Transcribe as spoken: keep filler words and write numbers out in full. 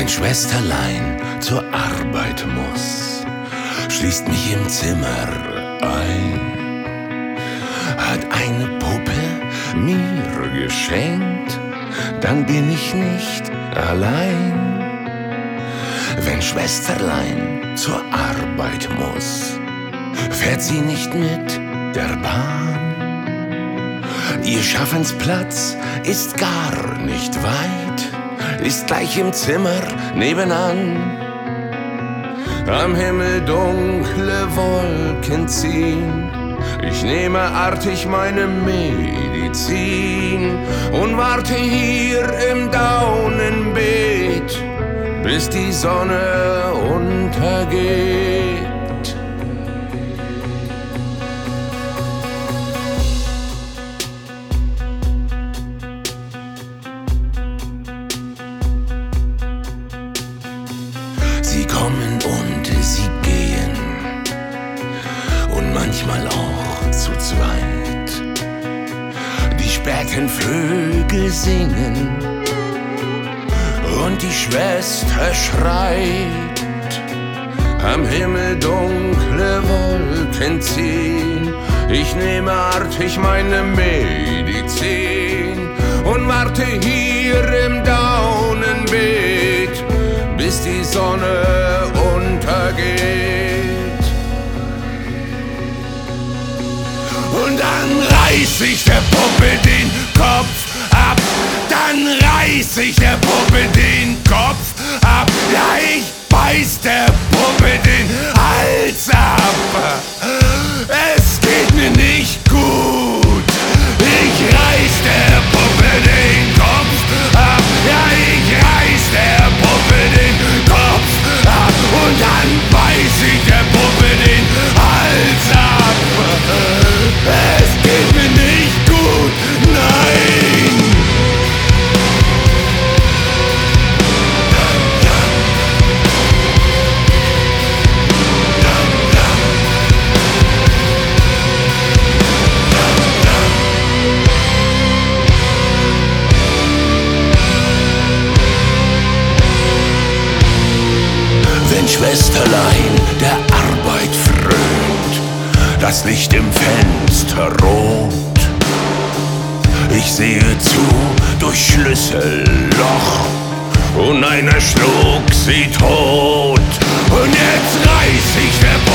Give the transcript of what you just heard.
Wenn Schwesterlein zur Arbeit muss, schließt mich im Zimmer ein, hat eine Puppe mir geschenkt, dann bin ich nicht allein. Wenn Schwesterlein zur Arbeit muss, fährt sie nicht mit der Bahn. Ihr Schaffensplatz ist gar nicht weit, ist gleich im Zimmer nebenan. Am Himmel dunkle Wolken ziehen, ich nehme artig meine Medizin und warte hier im Daunenbeet, bis die Sonne untergeht. Sie kommen und sie gehen und manchmal auch zu zweit. Die späten Vögel singen und die Schwester schreit. Am Himmel dunkle Wolken ziehen, ich nehme artig meine Medizin und warte hier im Daunenbeet, bis die Sonne untergeht. Und dann reiß ich der Puppe den Kopf ab, dann reiß ich der Puppe den Kopf ab, ja, ich beiß der Puppe den Hals ab. Es geht mir nicht gut, ich reiß der Puppe den Kopf ab, ja, ich reiß der Puppe den Kopf ab und dann beiß ich der Puppe den Hals ab. Es geht mir nicht gut, nein. Wenn Schwesterlein der Arbeit frönt, das Licht im Fenster rot, ich sehe zu durch Schlüsselloch und einer schlug sie tot. Und jetzt reiß ich der